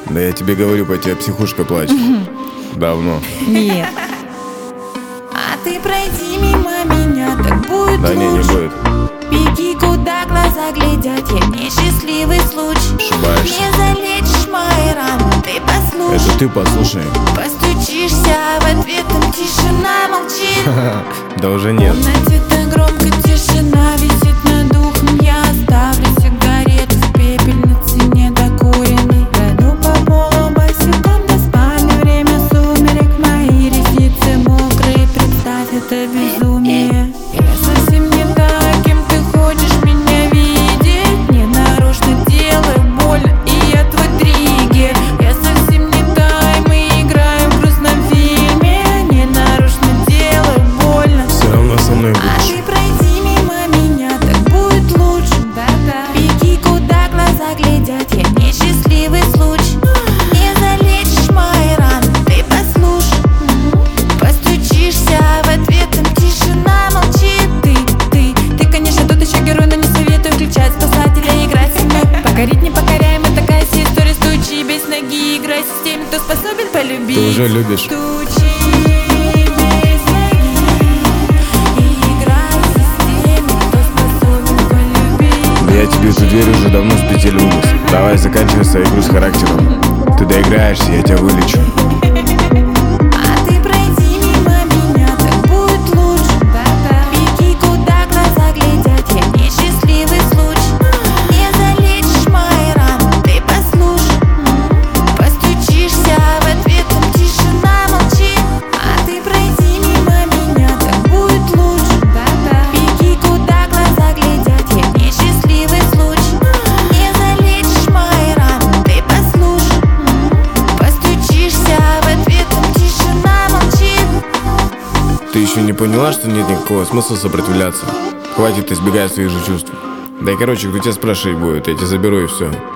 Да я тебе говорю, по тебе психушка плачет. Давно. Нет. А ты пройди мимо меня, так будет Да не лучше. будет. Беги, куда глаза глядят, я несчастливый случай. Ошибаешься. Не залечишь мои раны, ты послушай. Это ты послушай. Постучишься, в ответ там тишина молчит. Да уже В нет. комнате так громко тишина висит над духом. Я оставлю сигарету в пепельнице недокуренной. Пройду по полу босиком до спальни, время сумерек. Мои ресницы мокрые, представь это безумие. Я совсем не та, кем ты хочешь меня видеть. Не нарочно делаю больно, и я твой триггер. Я совсем не та, и мы играем в грустном фильме. Не нарочно делаю больно. Все равно со мной А будешь. ты пройди мимо меня, так будет лучше. Беги, куда глаза глядят, я несчастливый случай. Не залечишь мои раны, ты послушай. Постучишься, в ответ там тишина молчит. Ты, конечно, тут еще герой, но не советую включать спасателя, играть со мной. Покорить непокоряемая, такая вся история. Стучи без ноги, играй с теми, кто способен полюбить. Ты уже любишь. Стучи без ноги, играй с теми, кто способен полюбить. Да я тебе эту дверь уже давно с петель вынес. Давай заканчивай свою игру с характером. Ты доиграешься, я тебя вылечу. А ты пройди мимо меня, так будет лучше. Беги, куда глаза глядят, я несчастливый случай. Не залечишь мои раны, ты послушай. Постучишься, в ответ там тишина молчит. А ты пройди мимо меня, так будет лучше. Беги, куда глаза глядят, я несчастливый случай. Не залечишь мои раны, ты послушай. Постучишься, в ответ там тишина молчит. Ты еще не поняла, что нет никакого смысла сопротивляться? Хватит избегать своих же чувств. Да и короче, кто тебя спрашивать будет, я тебя заберу и все.